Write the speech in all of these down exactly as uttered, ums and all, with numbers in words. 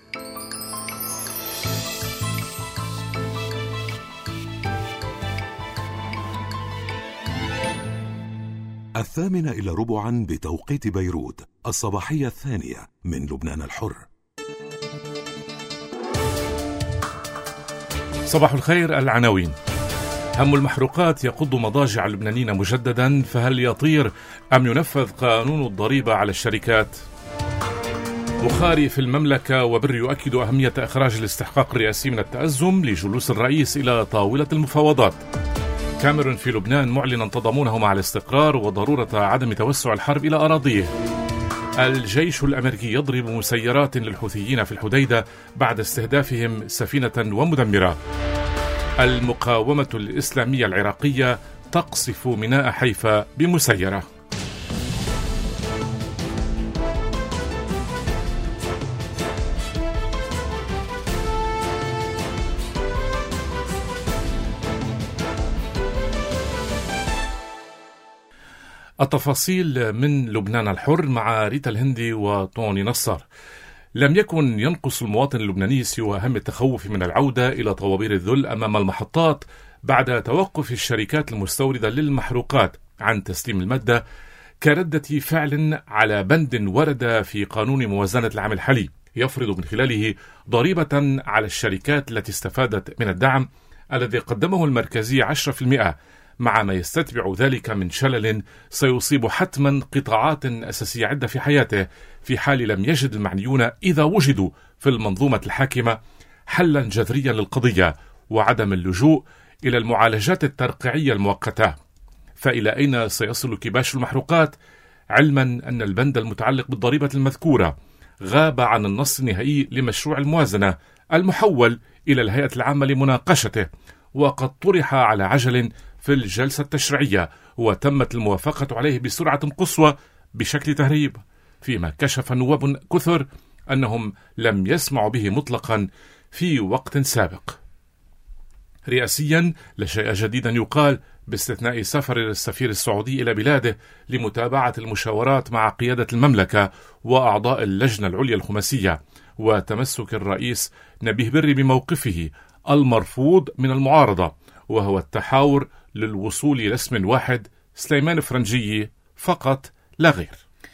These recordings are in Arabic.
الثامنة إلى ربعا بتوقيت بيروت، الصباحية الثانية من لبنان الحر. صباح الخير. العناوين: هم المحروقات يقض مضاجع اللبنانيين مجددا، فهل يطير أم ينفذ قانون الضريبة على الشركات؟ بخاري في المملكة وبر يؤكد أهمية إخراج الاستحقاق الرئاسي من التأزم لجلوس الرئيس إلى طاولة المفاوضات. كاميرون في لبنان معلنا تضامنه مع الاستقرار وضرورة عدم توسع الحرب إلى أراضيه. الجيش الأمريكي يضرب مسيرات للحوثيين في الحديدة بعد استهدافهم سفينة ومدمرة. المقاومة الإسلامية العراقية تقصف ميناء حيفا بمسيرة. التفاصيل من لبنان الحر مع ريتا الهندي وطوني نصر. لم يكن ينقص المواطن اللبناني سوى هم التخوف من العودة إلى طوابير الذل أمام المحطات بعد توقف الشركات المستوردة للمحروقات عن تسليم المادة كردة فعل على بند ورد في قانون موازنة العام الحالي يفرض من خلاله ضريبة على الشركات التي استفادت من الدعم الذي قدمه المركزي عشرة بالمئة، مع ما يستتبع ذلك من شلل سيصيب حتما قطاعات أساسية عدة في حياته في حال لم يجد المعنيون إذا وجدوا في المنظومة الحاكمة حلا جذريا للقضية وعدم اللجوء إلى المعالجات الترقيعية المؤقتة. فإلى أين سيصل كباش المحروقات، علما أن البند المتعلق بالضريبة المذكورة غاب عن النص النهائي لمشروع الموازنة المحول إلى الهيئة العامة لمناقشته، وقد طرح على عجل في الجلسة التشريعية وتمت الموافقة عليه بسرعة قصوى بشكل تهريب، فيما كشف النواب كثر أنهم لم يسمعوا به مطلقا في وقت سابق. رئاسيا لا شيء جديدا يقال باستثناء سفر السفير السعودي إلى بلاده لمتابعة المشاورات مع قيادة المملكة وأعضاء اللجنة العليا الخماسية، وتمسك الرئيس نبيه بري بموقفه المرفوض من المعارضة، وهو التحاور للوصول إلى اسم واحد سليمان فرنجي فقط لا غير.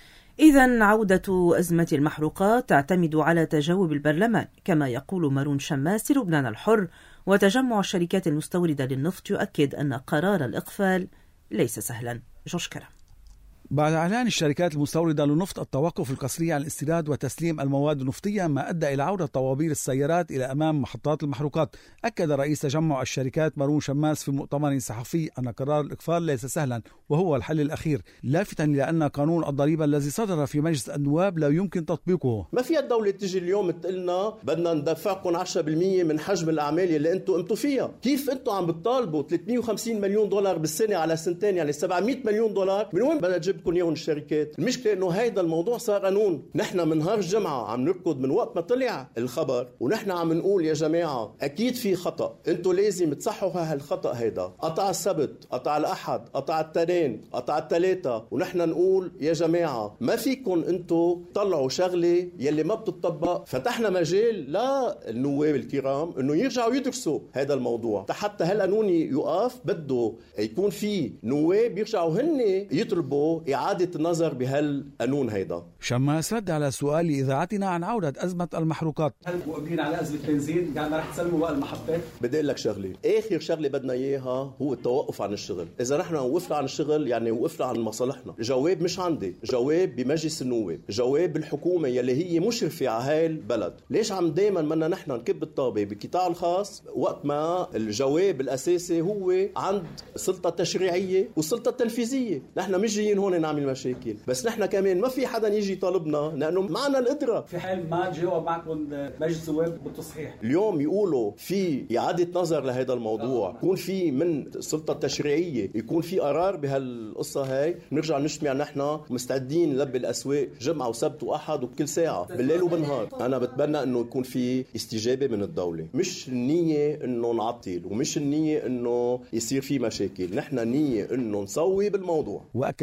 إذن عودة أزمة المحروقات تعتمد على تجاوب البرلمان، كما يقول مارون شماس لبنان الحر. وتجمع الشركات المستوردة للنفط يؤكد أن قرار الإقفال ليس سهلا. جورج كرم. بعد إعلان الشركات المستوردة للنفط التوقف القسري عن الاستيراد وتسليم المواد النفطية ما أدى إلى عودة طوابير السيارات إلى أمام محطات المحروقات، أكد رئيس تجمع الشركات مارون شماس في مؤتمر صحفي أن قرار الإقفال ليس سهلا وهو الحل الأخير، لافتا إلى أن قانون الضريبة الذي صدر في مجلس النواب لا يمكن تطبيقه. ما في الدولة تجي اليوم تقلنا بدنا ندفعكم عشرة بالمئة من حجم الأعمال اللي أنتم قمتوا فيها. كيف أنتم عم بتطالبوا ثلاثمئة وخمسين مليون دولار بالسنة على سنتين، يعني سبعمئة مليون دولار؟ من وين بدنا نجيب لكم اياهم الشركات؟ المشكله انه هيدا الموضوع صار قانون. نحن من نهار الجمعه عم نركض من وقت ما طلع الخبر، ونحن عم نقول يا جماعه اكيد في خطا، انتم لازم تصححوا هالخطا هيدا. قطع السبت، قطع الاحد، قطع الاثنين، قطع الثلاثه، ونحن نقول يا جماعه ما فيكم انتم تطلعوا شغله يلي ما بتطبق. فتحنا مجال للنواب الكرام انه يرجعوا يدرسوا هذا الموضوع حتى هالقانون يوقف. بده يكون في نواب يرجعوا هن يطلبوا إعادة النظر بهالقانون هيدا. شماس رد على سؤال إذاعتنا عن عودة أزمة المحروقات. هل مقبلين على أزمة بنزين؟ قاعد رح تسلموا بقى المحطات؟ بدي أقول لك شغلة، آخر شغلة بدنا إياها هو التوقف عن الشغل. إذا نحن وقفنا عن الشغل يعني وقفنا عن مصالحنا. جواب مش عندي، جواب بمجلس النواب، جواب بالحكومة يلي هي مشرفة على هاي البلد. ليش عم دايما بدنا نحن نكب الطابة بالقطاع الخاص وقت ما الجواب الأساسي هو عند السلطة التشريعية والسلطة التنفيذية؟ نحن مش جايين هون نعمل مشاكل، بس نحن كمان ما في حدا يجي طالبنا لأنه معنا القدرة. في حال ما جاوب معكم مجلس النواب بالتصحيح اليوم يقولوا في إعادة نظر لهذا الموضوع، يكون في من السلطة التشريعية يكون في قرار بهالقصة هاي، نرجع نجتمع نحن مستعدين نلبي الأسواق جمعة وسبت وأحد وبكل ساعة بالليل وبالنهار. أنا بتبنى إنه يكون في استجابة من الدولة، مش النية إنه نعطل ومش النية إنه يصير في مشاكل، نحن نية إنه نسوي بالموضوع. وأكد شمال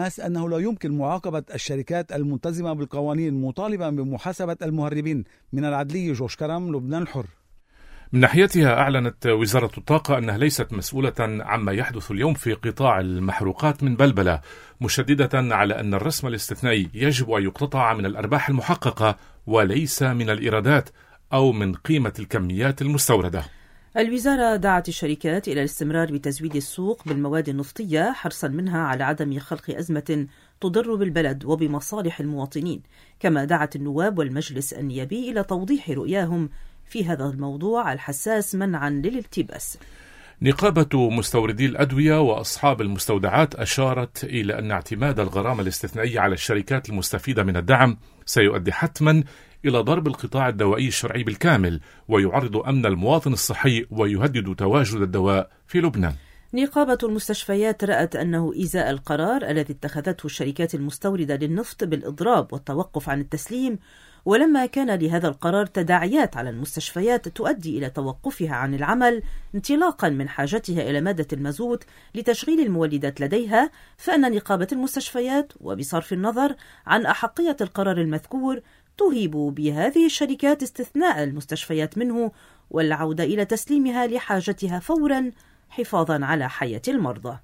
شماس أنه لا يمكن معاقبة الشركات الملتزمة بالقوانين، مطالبا بمحاسبة المهربين. من العدلية جوش كرم، لبنان الحر. من ناحيتها أعلنت وزارة الطاقة أنها ليست مسؤولة عما يحدث اليوم في قطاع المحروقات من بلبلة، مشددة على أن الرسم الاستثنائي يجب أن يقتطع من الأرباح المحققة وليس من الإيرادات أو من قيمة الكميات المستوردة. الوزارة دعت الشركات إلى الاستمرار بتزويد السوق بالمواد النفطية حرصا منها على عدم خلق أزمة تضر بالبلد وبمصالح المواطنين، كما دعت النواب والمجلس النيابي إلى توضيح رؤياهم في هذا الموضوع الحساس منعا للالتباس. نقابة مستوردي الأدوية وأصحاب المستودعات أشارت إلى أن اعتماد الغرامة الاستثنائية على الشركات المستفيدة من الدعم سيؤدي حتما إلى ضرب القطاع الدوائي الشرعي بالكامل، ويعرض أمن المواطن الصحي ويهدد تواجد الدواء في لبنان. نقابة المستشفيات رأت أنه إزاء القرار الذي اتخذته الشركات المستوردة للنفط بالإضراب والتوقف عن التسليم، ولما كان لهذا القرار تداعيات على المستشفيات تؤدي إلى توقفها عن العمل انطلاقا من حاجتها إلى مادة المازوت لتشغيل المولدات لديها، فإن نقابة المستشفيات وبصرف النظر عن أحقية القرار المذكور تهيب بهذه الشركات استثناء المستشفيات منه والعودة إلى تسليمها لحاجتها فورا حفاظا على حياة المرضى.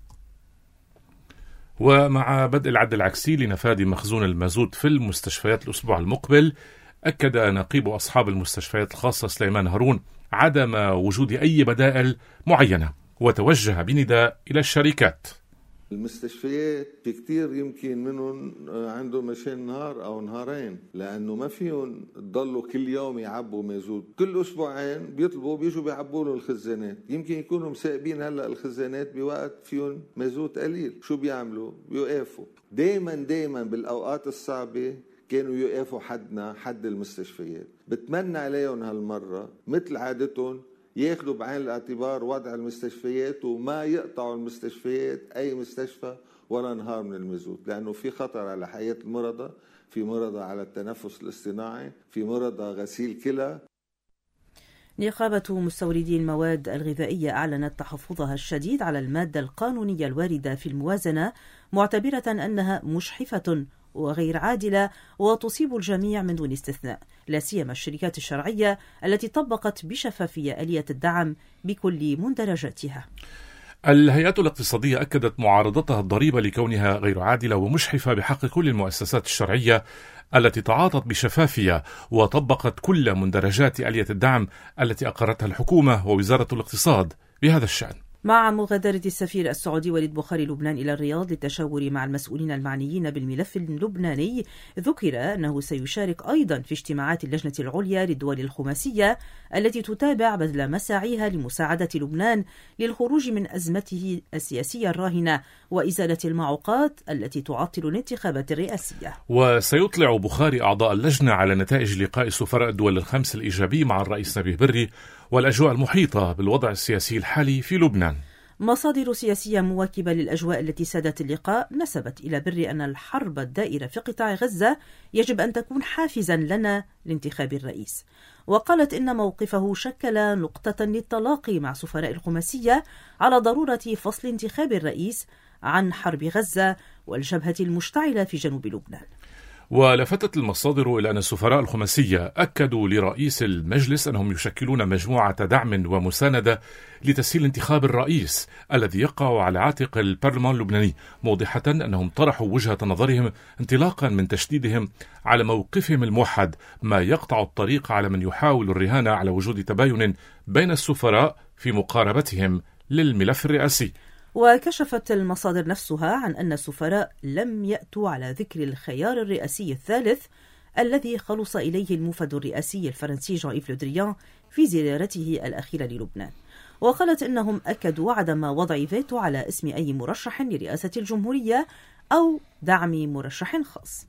ومع بدء العد العكسي لنفاذ مخزون المازوت في المستشفيات الأسبوع المقبل، أكد نقيب أصحاب المستشفيات الخاصة سليمان هارون عدم وجود أي بدائل معينة، وتوجه بنداء إلى الشركات. المستشفيات في كتير يمكن منهم عندهم مشان نهار أو نهارين، لأنه ما فيهم تضلوا كل يوم يعبوا مازوت، كل أسبوعين بيطلبوا بيجوا بيعبوا له الخزانات، يمكن يكونوا مساقبين هلأ الخزانات بوقت فيهم مازوت قليل، شو بيعملوا؟ بيوقفوا. دايما دايما بالأوقات الصعبة كانوا يوقفوا حدنا حد المستشفيات. بتمنى عليهم هالمرة مثل عادتهم ياخذوا بعين الاعتبار وضع المستشفيات وما يقطعوا المستشفيات أي مستشفى ولا نهار من المازوت، لأنه في خطر على حياة المرضى، في مرضى على التنفس الاصطناعي، في مرضى غسيل كلى. نقابة مستوردي المواد الغذائية أعلنت تحفظها الشديد على المادة القانونية الواردة في الموازنة، معتبرة أنها مشحفة وغير عادلة وتصيب الجميع من دون استثناء، لا سيما الشركات الشرعية التي طبقت بشفافية آلية الدعم بكل مندرجاتها. الهيئات الاقتصادية أكدت معارضتها الضريبة لكونها غير عادلة ومشحفة بحق كل المؤسسات الشرعية التي تعاطت بشفافية وطبقت كل مندرجات آلية الدعم التي أقرتها الحكومة ووزارة الاقتصاد بهذا الشأن. مع مغادرة السفير السعودي وليد بخاري لبنان إلى الرياض للتشاور مع المسؤولين المعنيين بالملف اللبناني، ذكر أنه سيشارك أيضا في اجتماعات اللجنة العليا للدول الخماسية التي تتابع بذل مساعيها لمساعدة لبنان للخروج من أزمته السياسية الراهنة وإزالة المعوقات التي تعطل الانتخابات الرئاسية. وسيطلع بخاري أعضاء اللجنة على نتائج لقاء سفراء الدول الخمس الإيجابي مع الرئيس نبيه بري والأجواء المحيطة بالوضع السياسي الحالي في لبنان. مصادر سياسية مواكبة للأجواء التي سادت اللقاء نسبت إلى بري أن الحرب الدائرة في قطاع غزة يجب أن تكون حافزا لنا لانتخاب الرئيس، وقالت إن موقفه شكل نقطة للتلاقي مع سفراء الخماسية على ضرورة فصل انتخاب الرئيس عن حرب غزة والجبهة المشتعلة في جنوب لبنان. ولفتت المصادر إلى أن السفراء الخماسية أكدوا لرئيس المجلس أنهم يشكلون مجموعة دعم ومساندة لتسهيل انتخاب الرئيس الذي يقع على عاتق البرلمان اللبناني، موضحة أنهم طرحوا وجهة نظرهم انطلاقا من تشديدهم على موقفهم الموحد، ما يقطع الطريق على من يحاول الرهان على وجود تباين بين السفراء في مقاربتهم للملف الرئاسي. وكشفت المصادر نفسها عن أن السفراء لم يأتوا على ذكر الخيار الرئاسي الثالث الذي خلص إليه الموفد الرئاسي الفرنسي جان إيف لو دريان في زيارته الأخيرة للبنان، وقالت إنهم أكدوا عدم وضع فيتو على اسم أي مرشح لرئاسة الجمهورية أو دعم مرشح خاص.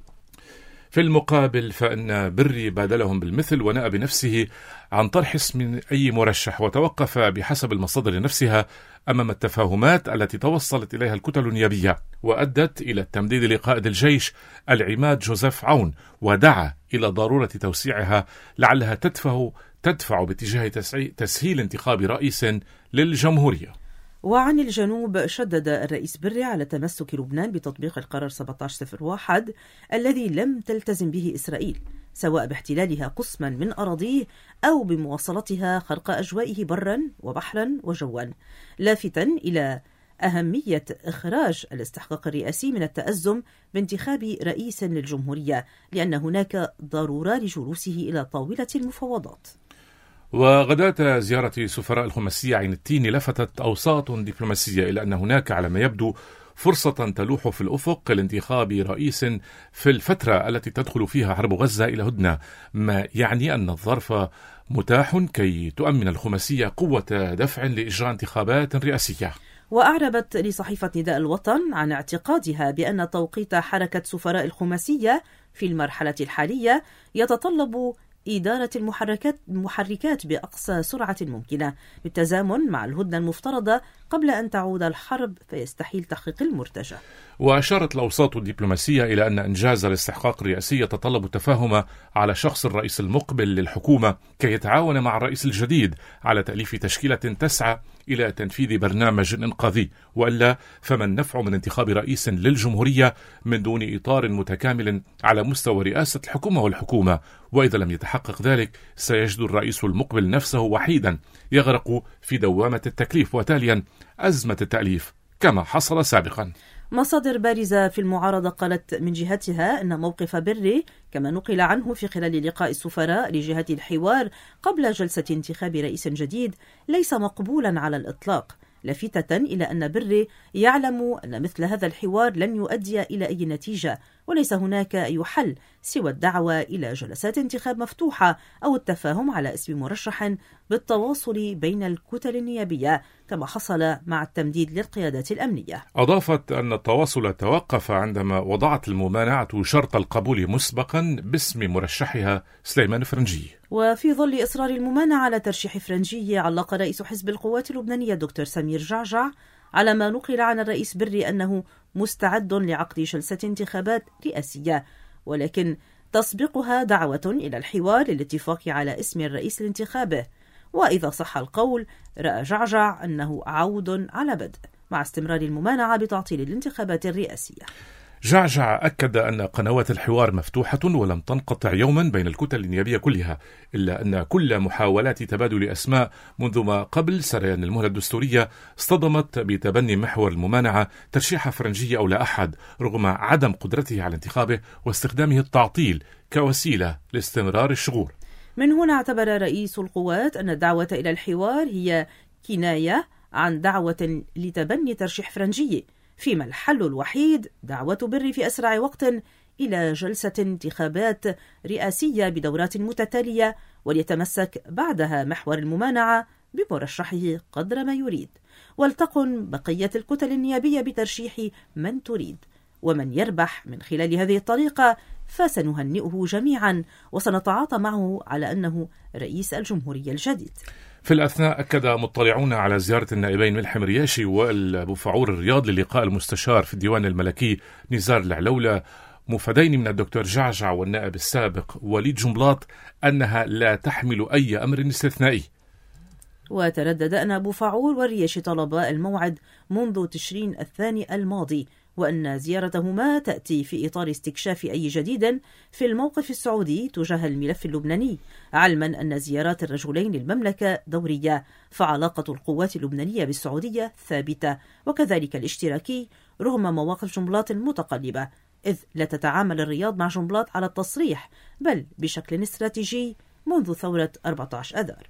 في المقابل فإن بري بادلهم بالمثل ونأى بنفسه عن طرح اسم أي مرشح، وتوقف بحسب المصادر نفسها أمام التفاهمات التي توصلت إليها الكتل النيابية وأدت إلى التمديد لقائد الجيش العماد جوزيف عون، ودعا إلى ضرورة توسيعها لعلها تدفع تدفع باتجاه تسهيل انتخاب رئيس للجمهورية. وعن الجنوب، شدد الرئيس بري على تمسك لبنان بتطبيق القرار سبعة عشر صفر واحد الذي لم تلتزم به إسرائيل، سواء باحتلالها قسما من أراضيه أو بمواصلتها خرق أجوائه برا وبحرا وجوا، لافتا إلى أهمية إخراج الاستحقاق الرئاسي من التأزم بانتخاب رئيس للجمهورية، لأن هناك ضرورة لجلوسه إلى طاولة المفاوضات. وغداة زيارة سفراء الخماسية عين التين لفتت أوساط دبلوماسية إلى أن هناك على ما يبدو فرصة تلوح في الأفق لانتخاب رئيس في الفترة التي تدخل فيها حرب غزة إلى هدنة، ما يعني أن الظرف متاح كي تؤمن الخماسية قوة دفع لإجراء انتخابات رئاسية. وأعربت لصحيفة نداء الوطن عن اعتقادها بأن توقيت حركة سفراء الخماسية في المرحلة الحالية يتطلب إدارة المحركات المحركات بأقصى سرعة ممكنة بالتزامن مع الهدنة المفترضة قبل أن تعود الحرب فيستحيل تحقيق المرتجى. وأشارت الأوساط الدبلوماسية إلى أن إنجاز الاستحقاق الرئاسي يتطلب التفاهم على شخص الرئيس المقبل للحكومة كي يتعاون مع الرئيس الجديد على تأليف تشكيلة تسعى إلى تنفيذ برنامج إنقاذي، وإلا فما النفع من انتخاب رئيس للجمهورية من دون إطار متكامل على مستوى رئاسة الحكومة والحكومة، وإذا لم يتحقق ذلك سيجد الرئيس المقبل نفسه وحيدا يغرق في دوامة التكليف وتاليا أزمة التأليف كما حصل سابقا. مصادر بارزة في المعارضة قالت من جهتها أن موقف بري كما نقل عنه في خلال لقاء السفراء لجهة الحوار قبل جلسة انتخاب رئيس جديد ليس مقبولا على الإطلاق، لافتة إلى أن بري يعلم أن مثل هذا الحوار لن يؤدي إلى أي نتيجة، وليس هناك أي حل سوى الدعوة إلى جلسات انتخاب مفتوحة أو التفاهم على اسم مرشح بالتواصل بين الكتل النيابية كما حصل مع التمديد للقيادات الأمنية. أضافت أن التواصل توقف عندما وضعت الممانعة شرط القبول مسبقا باسم مرشحها سليمان فرنجي. وفي ظل إصرار الممانعة على ترشيح فرنجي، علق رئيس حزب القوات اللبنانية دكتور سمير جعجع على ما نقل عن الرئيس بري أنه مستعد لعقد جلسة انتخابات رئاسية، ولكن تسبقها دعوة إلى الحوار للاتفاق على اسم الرئيس لانتخابه. وإذا صح القول، رأى جعجع أنه عود على بدء مع استمرار الممانعة بتعطيل الانتخابات الرئاسية. جعجع أكد أن قنوات الحوار مفتوحة ولم تنقطع يوما بين الكتل النيابية كلها، إلا أن كل محاولات تبادل أسماء منذ ما قبل سريان المهلة الدستورية اصطدمت بتبني محور الممانعة ترشيح فرنجي أو لا أحد، رغم عدم قدرته على انتخابه واستخدامه التعطيل كوسيلة لاستمرار الشغور. من هنا اعتبر رئيس القوات أن الدعوة إلى الحوار هي كناية عن دعوة لتبني ترشيح فرنجي، فيما الحل الوحيد دعوة بري في أسرع وقت إلى جلسة انتخابات رئاسية بدورات متتالية، وليتمسك بعدها محور الممانعة بمرشحه قدر ما يريد، ولتقن بقية الكتل النيابية بترشيح من تريد، ومن يربح من خلال هذه الطريقة فسنهنئه جميعا وسنتعاطى معه على أنه رئيس الجمهورية الجديد. في الأثناء أكد مطلعون على زيارة النائبين ملحم رياشي وأبو فعور الرياض للقاء المستشار في الديوان الملكي نزار العلولة مفادين من الدكتور جعجع والنائب السابق وليد جنبلاط أنها لا تحمل أي أمر استثنائي. وتردد أن أبو فعور والرياشي طلبا الموعد منذ تشرين الثاني الماضي، وأن زيارتهما تأتي في إطار استكشاف أي جديد في الموقف السعودي تجاه الملف اللبناني، علما أن زيارات الرجلين للمملكة دورية، فعلاقة القوات اللبنانية بالسعودية ثابتة وكذلك الاشتراكي رغم مواقف جنبلاط متقلبة، إذ لا تتعامل الرياض مع جنبلاط على التصريح بل بشكل استراتيجي منذ ثورة أربعة عشر أذار.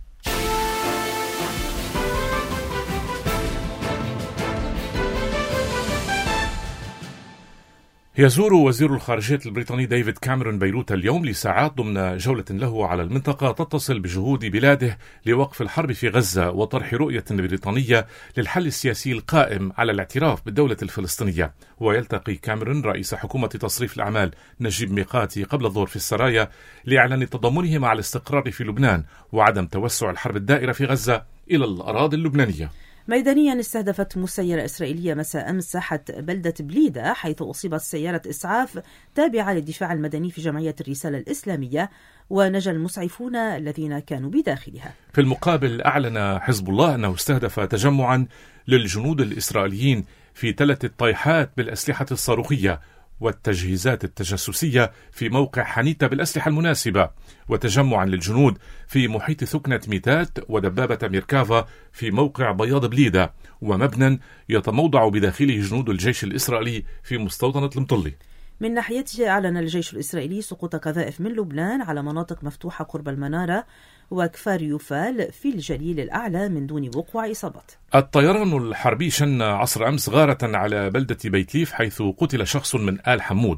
يزور وزير الخارجية البريطاني ديفيد كاميرون بيروت اليوم لساعات ضمن جولة له على المنطقة تتصل بجهود بلاده لوقف الحرب في غزة وطرح رؤية بريطانية للحل السياسي القائم على الاعتراف بالدولة الفلسطينية. ويلتقي كاميرون رئيس حكومة تصريف الأعمال نجيب ميقاتي قبل الظهر في السرايا لإعلان تضامنه مع الاستقرار في لبنان وعدم توسع الحرب الدائرة في غزة إلى الأراضي اللبنانية. ميدانيا استهدفت مسيرة إسرائيلية مساء أمس ساحة بلدة بليدة، حيث أصيبت سيارة إسعاف تابعة للدفاع المدني في جمعية الرسالة الإسلامية، ونجا المسعفون الذين كانوا بداخلها. في المقابل أعلن حزب الله أنه استهدف تجمعا للجنود الإسرائيليين في ثلاث طيحات بالأسلحة الصاروخية والتجهيزات التجسسية في موقع حنيتا بالأسلحة المناسبة، وتجمعا للجنود في محيط ثكنة ميتات ودبابة ميركافا في موقع بياض بليدة، ومبنى يتموضع بداخله جنود الجيش الإسرائيلي في مستوطنة المطلي. من ناحيته أعلن الجيش الإسرائيلي سقوط قذائف من لبنان على مناطق مفتوحة قرب المنارة وكفار يوفال في الجليل الأعلى من دون وقوع إصابات. الطيران الحربي شن عصر أمس غارة على بلدة بيتليف حيث قتل شخص من آل حمود،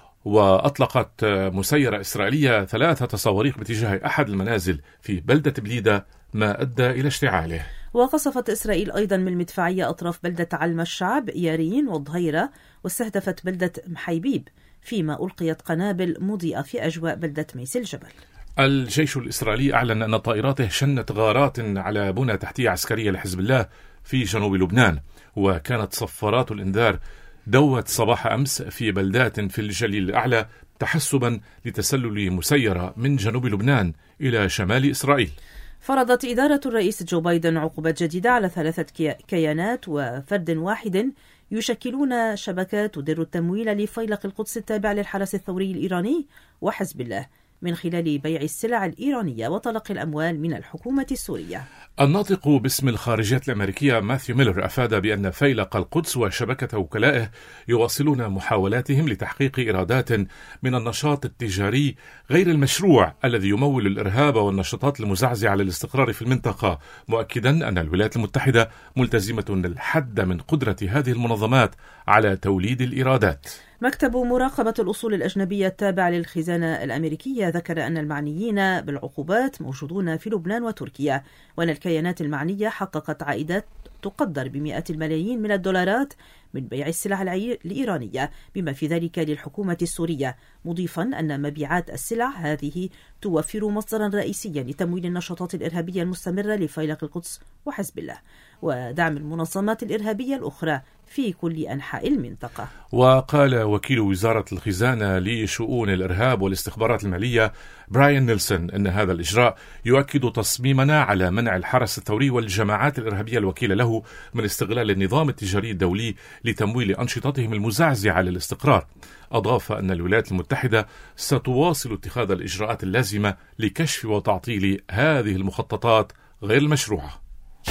وأطلقت مسيرة إسرائيلية ثلاثة صواريخ باتجاه أحد المنازل في بلدة بليدة ما أدى إلى اشتعاله. وقصفت إسرائيل أيضا من المدفعية أطراف بلدة علم الشعب يارين والظهيرة، واستهدفت بلدة محيبيب، فيما ألقيت قنابل مضيئة في أجواء بلدة ميس الجبل. الجيش الإسرائيلي أعلن أن طائراته شنت غارات على بنى تحتية عسكرية لحزب الله في جنوب لبنان، وكانت صفارات الإنذار دوت صباح أمس في بلدات في الجليل الأعلى تحسبا لتسلل مسيرة من جنوب لبنان إلى شمال إسرائيل. فرضت إدارة الرئيس جو بايدن عقوبات جديدة على ثلاثة كيانات وفرد واحد يشكلون شبكات تدر التمويل لفيلق القدس التابع للحرس الثوري الإيراني وحزب الله من خلال بيع السلع الإيرانية وتلقي الأموال من الحكومة السورية. الناطق باسم الخارجية الأمريكية ماثيو ميلر أفاد بأن فيلق القدس وشبكة وكلائه يواصلون محاولاتهم لتحقيق إيرادات من النشاط التجاري غير المشروع الذي يمول الإرهاب والنشاطات المزعزعة للاستقرار في المنطقة، مؤكدا أن الولايات المتحدة ملتزمة الحد من قدرة هذه المنظمات على توليد الإيرادات. مكتب مراقبة الأصول الأجنبية التابع للخزانة الأمريكية ذكر أن المعنيين بالعقوبات موجودون في لبنان وتركيا، وأن الكيانات المعنية حققت عائدات تقدر بمئات الملايين من الدولارات من بيع السلع الإيرانية بما في ذلك للحكومة السورية، مضيفا أن مبيعات السلع هذه توفر مصدرا رئيسيا لتمويل النشاطات الإرهابية المستمرة لفيلق القدس وحزب الله ودعم المنظمات الإرهابية الأخرى في كل أنحاء المنطقة. وقال وكيل وزارة الخزانة لشؤون الإرهاب والاستخبارات المالية براين نيلسون أن هذا الإجراء يؤكد تصميمنا على منع الحرس الثوري والجماعات الإرهابية الوكيلة له من استغلال النظام التجاري الدولي لتمويل أنشطتهم المزعزعة للاستقرار. أضاف أن الولايات المتحدة ستواصل اتخاذ الإجراءات اللازمة لكشف وتعطيل هذه المخططات غير المشروعة.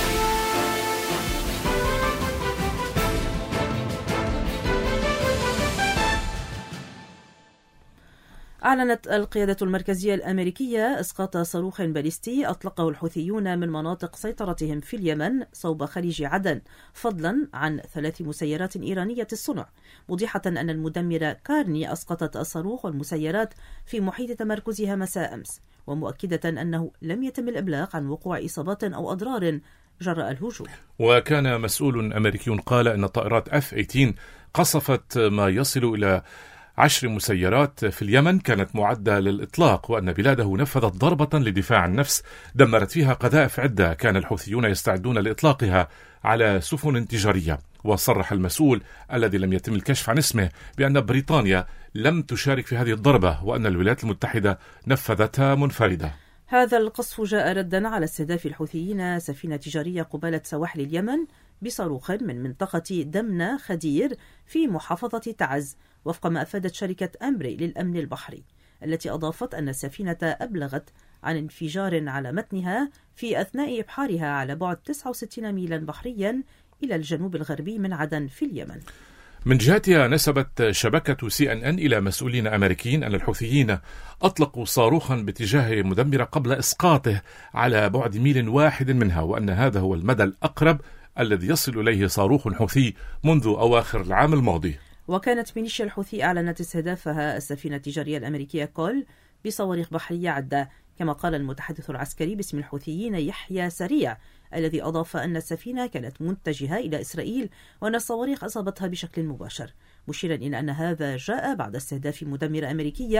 أعلنت القيادة المركزية الأمريكية إسقاط صاروخ باليستي أطلقه الحوثيون من مناطق سيطرتهم في اليمن صوب خليج عدن، فضلا عن ثلاث مسيرات إيرانية الصنع، موضحة أن المدمرة كارني أسقطت الصاروخ والمسيرات في محيط تمركزها مساء أمس، ومؤكدة أنه لم يتم الإبلاغ عن وقوع إصابات أو أضرار جراء الهجوم. وكان مسؤول أمريكي قال أن طائرات إف ثمانية عشر قصفت ما يصل إلى عشر مسيرات في اليمن كانت معدة للإطلاق، وأن بلاده نفذت ضربة لدفاع عن النفس دمرت فيها قذائف عدة كان الحوثيون يستعدون لإطلاقها على سفن تجارية. وصرح المسؤول الذي لم يتم الكشف عن اسمه بأن بريطانيا لم تشارك في هذه الضربة وأن الولايات المتحدة نفذتها منفردة. هذا القصف جاء ردا على استهداف الحوثيين سفينة تجارية قبالة سواحل اليمن بصاروخ من منطقة دمنة خدير في محافظة تعز، وفق ما أفادت شركة أمبري للأمن البحري، التي أضافت أن السفينة أبلغت عن انفجار على متنها في أثناء إبحارها على بعد تسعة وستين ميلا بحريا إلى الجنوب الغربي من عدن في اليمن. من جهتها نسبت شبكة سي إن إن إلى مسؤولين أمريكيين أن الحوثيين أطلقوا صاروخا باتجاه مدمرة قبل إسقاطه على بعد ميل واحد منها، وأن هذا هو المدى الأقرب الذي يصل إليه صاروخ حوثي منذ أواخر العام الماضي. وكانت ميليشيا الحوثي أعلنت استهدافها السفينة التجارية الأمريكية كول بصواريخ بحرية عدة، كما قال المتحدث العسكري باسم الحوثيين يحيى سريع، الذي أضاف أن السفينة كانت متجهة إلى إسرائيل وأن الصواريخ أصابتها بشكل مباشر، مشيرا إلى أن هذا جاء بعد استهداف مدمرة أمريكية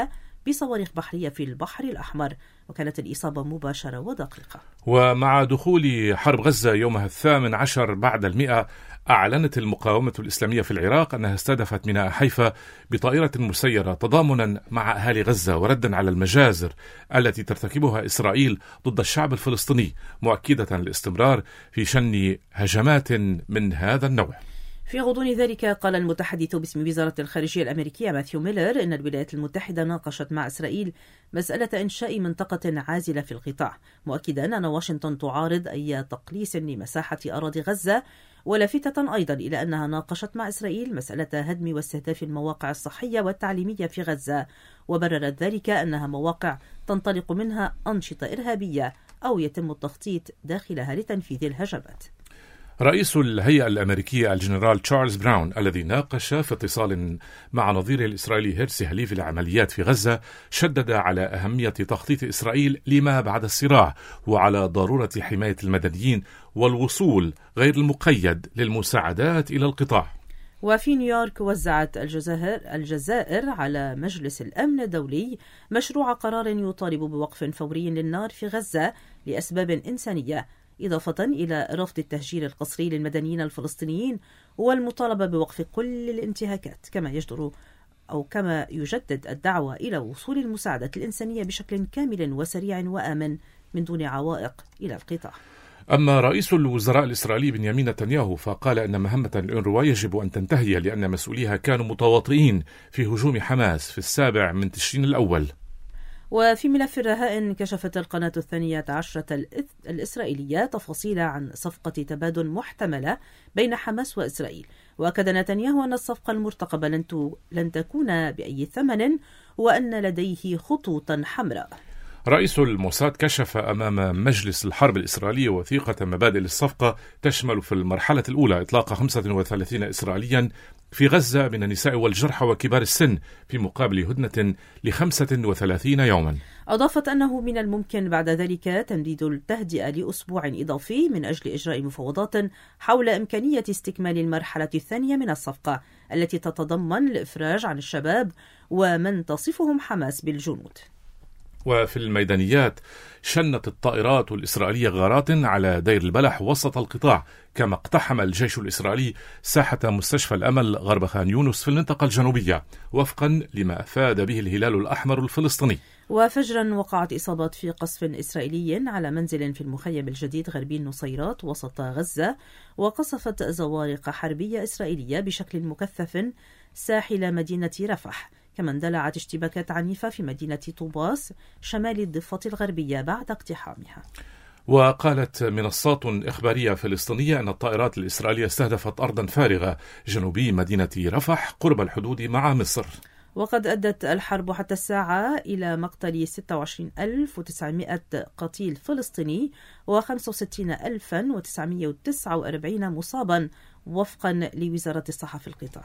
بصواريخ بحرية في البحر الأحمر، وكانت الإصابة مباشرة ودقيقة. ومع دخول حرب غزة يومها الثامن عشر بعد المئة، أعلنت المقاومة الإسلامية في العراق أنها استهدفت ميناء حيفا بطائرة مسيرة تضامنا مع أهالي غزة وردا على المجازر التي ترتكبها إسرائيل ضد الشعب الفلسطيني، مؤكدة الاستمرار في شن هجمات من هذا النوع. في غضون ذلك، قال المتحدث باسم وزارة الخارجية الأمريكية ماثيو ميلر إن الولايات المتحدة ناقشت مع إسرائيل مسألة إنشاء منطقة عازلة في القطاع، مؤكدا أن واشنطن تعارض أي تقليص لمساحة أراضي غزة، ولافتة أيضا إلى أنها ناقشت مع إسرائيل مسألة هدم واستهداف المواقع الصحية والتعليمية في غزة، وبررت ذلك أنها مواقع تنطلق منها أنشطة إرهابية أو يتم التخطيط داخلها لتنفيذ الهجمات. رئيس الهيئة الأمريكية الجنرال تشارلز براون الذي ناقش في اتصال مع نظيره الإسرائيلي هيرسي هليفي العمليات في غزة شدد على أهمية تخطيط إسرائيل لما بعد الصراع، وعلى ضرورة حماية المدنيين والوصول غير المقيد للمساعدات إلى القطاع. وفي نيويورك، وزعت الجزائر الجزائر على مجلس الأمن الدولي مشروع قرار يطالب بوقف فوري للنار في غزة لأسباب إنسانية، إضافة إلى رفض التهجير القسري للمدنيين الفلسطينيين والمطالبة بوقف كل الانتهاكات، كما يجدر أو كما يجدد الدعوة إلى وصول المساعدة الإنسانية بشكل كامل وسريع وآمن من دون عوائق إلى القطاع. أما رئيس الوزراء الإسرائيلي بنيامين نتنياهو فقال أن مهمة الأونروا يجب أن تنتهي لأن مسؤوليها كانوا متواطئين في هجوم حماس في السابع من تشرين الأول. وفي ملف الرهائن، كشفت القناة الثانية عشرة الإسرائيلية تفاصيل عن صفقة تبادل محتملة بين حماس وإسرائيل، وأكد نتنياهو أن الصفقة المرتقبة لن, لن تكون بأي ثمن وأن لديه خطوطا حمراء. رئيس الموساد كشف أمام مجلس الحرب الإسرائيلي وثيقة مبادئ للصفقة تشمل في المرحلة الأولى إطلاق خمسة وثلاثين إسرائيليا في غزة من النساء والجرحى وكبار السن في مقابل هدنة لخمسة وثلاثين يوما. أضافت أنه من الممكن بعد ذلك تمديد التهدئة لأسبوع إضافي من أجل إجراء مفاوضات حول إمكانية استكمال المرحلة الثانية من الصفقة التي تتضمن الإفراج عن الشباب ومن تصفهم حماس بالجنود. وفي الميدانيات، شنت الطائرات الإسرائيلية غارات على دير البلح وسط القطاع، كما اقتحم الجيش الإسرائيلي ساحة مستشفى الأمل غرب خان يونس في المنطقة الجنوبية وفقا لما أفاد به الهلال الأحمر الفلسطيني. وفجرا وقعت إصابات في قصف إسرائيلي على منزل في المخيم الجديد غربي النصيرات وسط غزة، وقصفت زوارق حربية إسرائيلية بشكل مكثف ساحل مدينة رفح، كما اندلعت اشتباكات عنيفة في مدينة طوباس شمال الضفة الغربية بعد اقتحامها. وقالت منصات إخبارية فلسطينية أن الطائرات الإسرائيلية استهدفت أرضا فارغة جنوبي مدينة رفح قرب الحدود مع مصر. وقد أدت الحرب حتى الساعة إلى مقتل ستة وعشرين ألف وتسعمائة قتيل فلسطيني وخمسة وستين ألف وتسعمائة وتسعة وأربعين مصابا وفقا لوزارة الصحة في القطاع.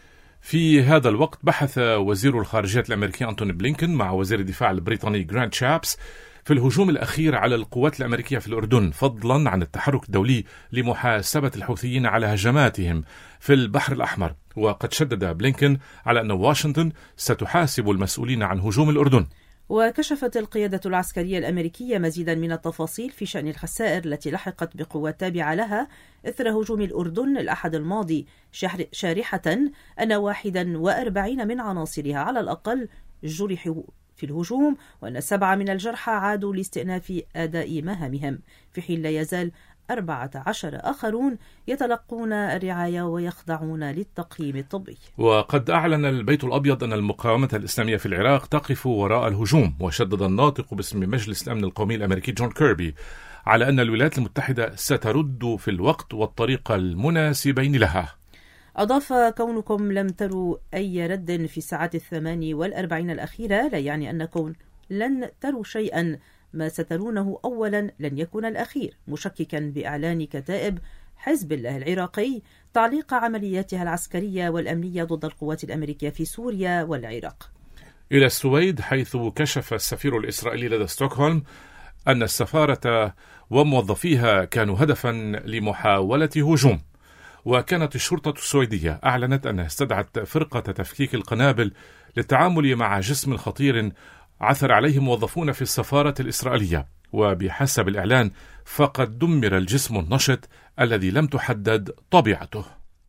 في هذا الوقت بحث وزير الخارجية الأمريكي أنتوني بلينكن مع وزير الدفاع البريطاني جرانت شابس في الهجوم الأخير على القوات الأمريكية في الأردن، فضلا عن التحرك الدولي لمحاسبة الحوثيين على هجماتهم في البحر الأحمر. وقد شدد بلينكن على أن واشنطن ستحاسب المسؤولين عن هجوم الأردن. وكشفت القيادة العسكرية الأمريكية مزيدا من التفاصيل في شأن الخسائر التي لحقت بقوات تابعة لها إثر هجوم الأردن الأحد الماضي، شارحة أن واحدا وأربعين من عناصرها على الأقل جرحوا في الهجوم، وأن سبعة من الجرحى عادوا لاستئناف أداء مهامهم، في حين لا يزال أربعة عشر آخرون يتلقون الرعاية ويخضعون للتقييم الطبي. وقد أعلن البيت الأبيض أن المقاومة الإسلامية في العراق تقف وراء الهجوم، وشدد الناطق باسم مجلس الأمن القومي الأمريكي جون كيربي على أن الولايات المتحدة سترد في الوقت والطريقة المناسبين لها. أضاف: كونكم لم تروا أي رد في الساعات الثماني والأربعين الأخيرة لا يعني أنكم لن تروا شيئا، ما سترونه أولا لن يكون الأخير، مشككا بإعلان كتائب حزب الله العراقي تعليق عملياتها العسكرية والأمنية ضد القوات الأمريكية في سوريا والعراق. إلى السويد، حيث كشف السفير الإسرائيلي لدى ستوكهولم أن السفارة وموظفيها كانوا هدفا لمحاولة هجوم. وكانت الشرطة السويدية أعلنت أنها استدعت فرقة تفكيك القنابل للتعامل مع جسم خطير عثر عليه موظفون في السفارة الإسرائيلية، وبحسب الإعلان فقد دمر الجسم النشط الذي لم تحدد طبيعته.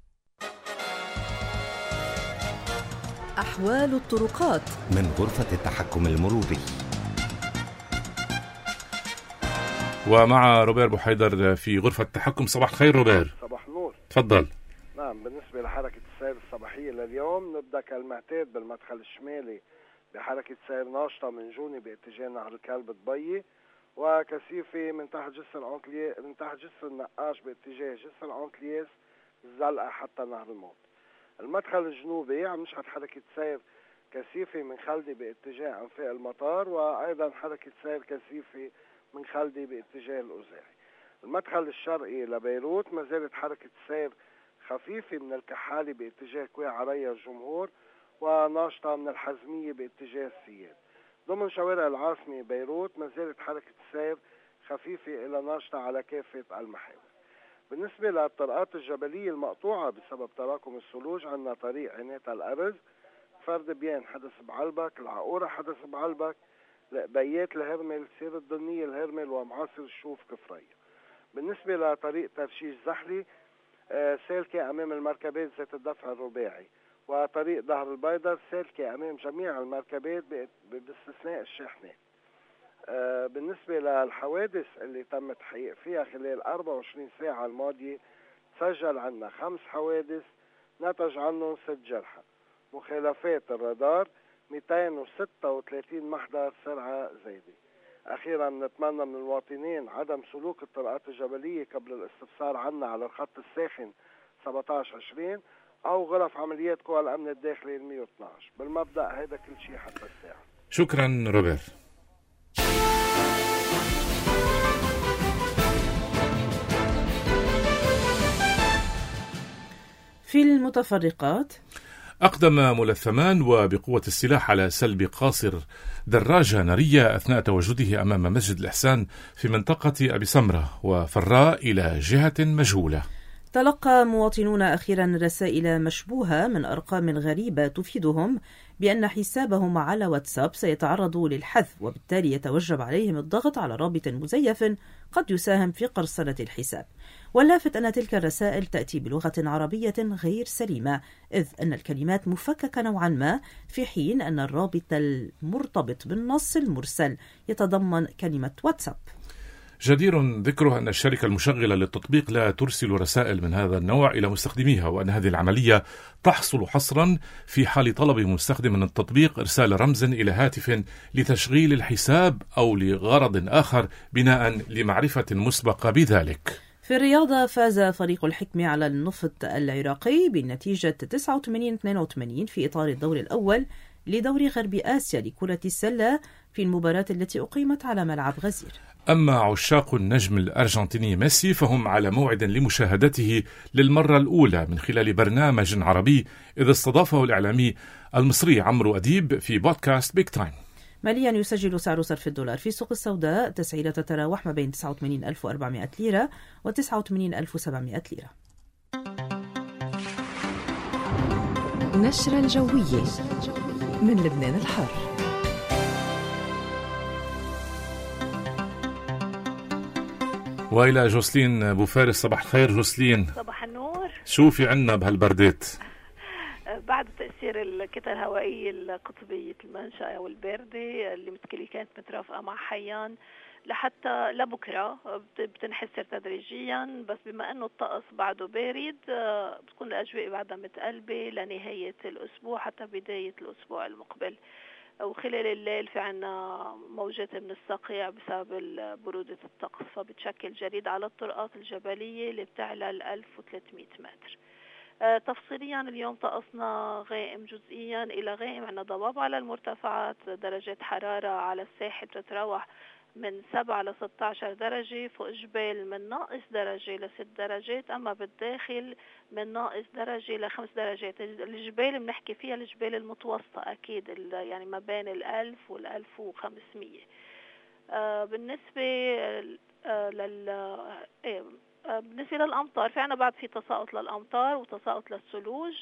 أحوال الطرقات من غرفة التحكم المروري. ومع روبير بوحيدر في غرفة التحكم. صباح الخير روبير. صباح النور. تفضل. نعم، بالنسبة لحركة السير الصباحية لليوم نبدأ كالمعتاد بالمدخل الشمالي بحركة سير ناشطة من جوني باتجاه نهر الكلب الضبي، وكثيفة من تحت جسر عنطلياس من تحت جسر النقاش باتجاه جسر عنطلياس الزلقة حتى نهر الموت. المدخل الجنوبي عم نشهد حركة سير كثيفة من خلدي باتجاه أنفاق المطار، وأيضا حركة سير كثيفة من خلدي باتجاه الأوزاعي. المدخل الشرقي لبيروت ما زالت حركة سير خفيفة من الكحالي باتجاه كوي عريا الجمهور، وناشطة من الحزمية باتجاه السياد. ضمن شوارع العاصمة بيروت ما زالت حركة السير خفيفة إلى ناشطة على كافة المحاور. بالنسبة للطرقات الجبلية المقطوعة بسبب تراكم الثلوج، عندنا طريق عنات الأرز، فرد بيان حدث بعلبك، العقورة حدث بعلبك، بيات الهرمل، سير الدنية الهرمل، ومعاصر الشوف كفرية. بالنسبة لطريق ترشيش زحلي سالكة أمام المركبات ذات الدفع الرباعي، وطريق ظهر البيضر سالكة أمام جميع المركبات باستثناء الشاحنات. بالنسبة للحوادث اللي تم التحقيق فيها خلال أربعة وعشرين ساعة الماضية، سجل عنا خمس حوادث نتج عنهم ست جرحى. مخالفات الرادار مئتين وستة وثلاثين محضر سرعة زايدة. أخيرا نتمنى من المواطنين عدم سلوك الطرقات الجبلية قبل الاستفسار عنا على الخط الساخن سبعة عشر عشرين أو غرف عمليات قوى الأمن الداخلي مئة واثني عشر. بالمبدأ هذا كل شيء حتى الساعة. شكرا روبير. في المتفرقات، أقدم ملثمان وبقوة السلاح على سلب قاصر دراجة نارية أثناء تواجده أمام مسجد الإحسان في منطقة أبي سمرة وفر إلى جهة مجهولة. تلقى مواطنون أخيرا رسائل مشبوهة من أرقام غريبة تفيدهم بأن حسابهم على واتساب سيتعرض للحذف، وبالتالي يتوجب عليهم الضغط على رابط مزيف قد يساهم في قرصنة الحساب. واللافت أن تلك الرسائل تأتي بلغة عربية غير سليمة، إذ أن الكلمات مفككة نوعا ما، في حين أن الرابط المرتبط بالنص المرسل يتضمن كلمة واتساب. جدير ذكره أن الشركة المشغلة للتطبيق لا ترسل رسائل من هذا النوع إلى مستخدميها، وأن هذه العملية تحصل حصرا في حال طلب مستخدم من التطبيق إرسال رمز إلى هاتف لتشغيل الحساب أو لغرض آخر بناء لمعرفة مسبقة بذلك. في الرياضة، فاز فريق الحكم على النفط العراقي بنتيجة تسعة وثمانين اثنين وثمانين في إطار الدور الأول لدوري غرب آسيا لكرة السلة في المباراة التي أقيمت على ملعب غزير. أما عشاق النجم الأرجنتيني ميسي فهم على موعد لمشاهدته للمرة الأولى من خلال برنامج عربي، إذ استضافه الإعلامي المصري عمرو أديب في بودكاست بيج تايم. ماليا يسجل سعر صرف الدولار في سوق السوداء تسعيرة تتراوح ما بين تسعة وثمانين ألف وأربعمائة ليرة و تسعة وثمانين ألف وسبعمائة ليرة. نشرة الجوية من لبنان الحر. وإلى جوسلين بوفارس. صباح الخير جوسلين. صباح النور. شو في عنا بهالبردات؟ بعد تأثير الكتل الهوائية القطبية المنشأ والباردة اللي مثل كانت مترافقة مع حيان لحتى لبكرة بتنحسر تدريجيا، بس بما أنه الطقس بعده بارد بتكون الأجواء بعدها متقلبة لنهاية الأسبوع حتى بداية الأسبوع المقبل. وخلال الليل في عنا موجات من الصقيع بسبب برودة الطقس، فبتشكل جليد على الطرقات الجبلية اللي بتعلى ألف وثلاثمائة متر. آه تفصيليا اليوم طقسنا غائم جزئيا إلى غائم، عنا ضباب على المرتفعات، درجات حرارة على الساحل بتتراوح من سبعة ل ستة عشر درجة، فوق جبال من ناقص درجة لست درجات، أما بالداخل من ناقص درجة لخمس درجات. الجبال بنحكي فيها الجبال المتوسطة أكيد، يعني ما بين الألف والألف وخمسمية. آه بالنسبة آه لل آه بالنسبة للأمطار، في عنا بعد في تساقط للأمطار وتساقط للثلوج.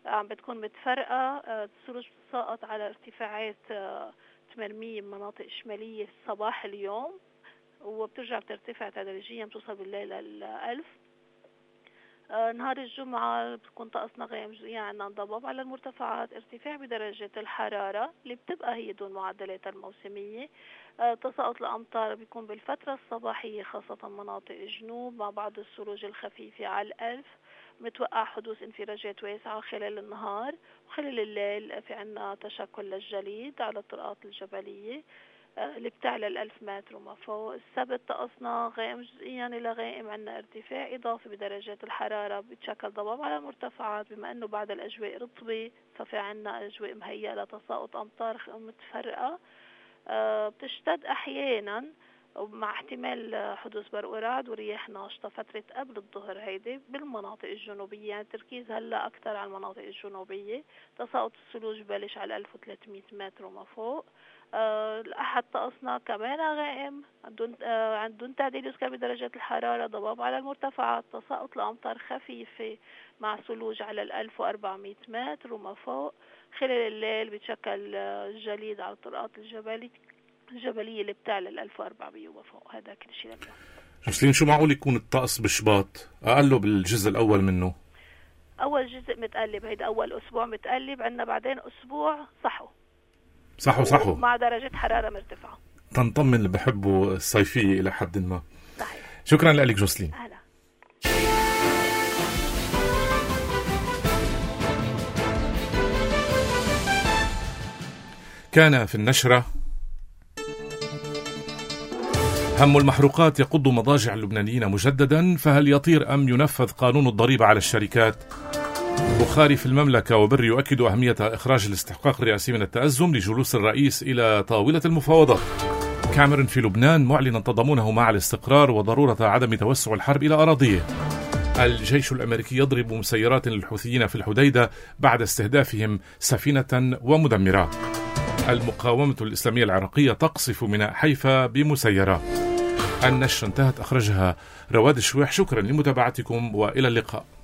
عم بتكون متفرقة. الثلوج بتساقط على ارتفاعات ثمانمية بمناطق شمالية صباح اليوم، وبترجع بترتفع تدريجيا بتوصل بالليل للألف. آه نهار الجمعة بتكون طقسنا غيم جزئيا، عنا انضباب على المرتفعات، ارتفاع بدرجة الحرارة اللي بتبقى هي دون معدلات الموسمية. آه تساقط الأمطار بيكون بالفترة الصباحية خاصة مناطق الجنوب مع بعض الثلوج الخفيفة على الألف. متوقع حدوث انفراجات واسعة خلال النهار، وخلال الليل في عنا تشكل للجليد على الطرقات الجبلية اللي بتعلى الألف متر وما فوق. السبت طقسنا غائم جزئيا إلى غائم، عنا ارتفاع إضافي بدرجات الحرارة بتشكل ضباب على المرتفعات، بما أنه بعد الأجواء رطبة ففي عنا أجواء مهيئة لتساقط أمطار متفرقة. أه بتشتد أحيانا مع احتمال حدوث برق ورعد ورياح ناشطة فترة قبل الظهر هيدي بالمناطق الجنوبية، يعني التركيز هلا أكثر على المناطق الجنوبية. تساقط الثلوج ببلش على ألف وثلاثمية متر وما فوق. أه الأحد طقسنا كمان غائم عندهم أه عندهم تعديل يذكر بدرجات الحرارة، ضباب على المرتفعات، تساقط الأمطار خفيفة مع ثلوج على الألف وأربعمية متر وما فوق. خلال الليل بتشكل الجليد على الطرقات الجبلية الجبلية اللي بتعلى الألف وأربعمية وما فوق. هذا كل شيء لليوم. جوسلين، شو معقول يكون الطقس بشباط أقله بالجزء الأول منه؟ أول جزء متقلب، هيدا أول أسبوع متقلب، عندنا بعدين أسبوع صحو صحو صحو مع درجة حرارة مرتفعة. تنطمن اللي بحبوا الصيفية إلى حد ما. صحيح. شكرا لك جوسلين. أهلا. كان في النشرة: هم المحروقات يقض مضاجع اللبنانيين مجددا، فهل يطير أم ينفذ قانون الضريبة على الشركات؟ بخاري في المملكة وبر يؤكد أهمية إخراج الاستحقاق الرئاسي من التأزم لجلوس الرئيس إلى طاولة المفاوضات. كاميرون في لبنان معلنا تضامنه مع الاستقرار وضرورة عدم توسع الحرب إلى أراضيه. الجيش الأمريكي يضرب مسيرات للحوثيين في الحديدة بعد استهدافهم سفينة ومدمرات. المقاومة الإسلامية العراقية تقصف ميناء حيفا بمسيرات. النشر انتهت، أخرجها رواد الشويح. شكرا لمتابعتكم وإلى اللقاء.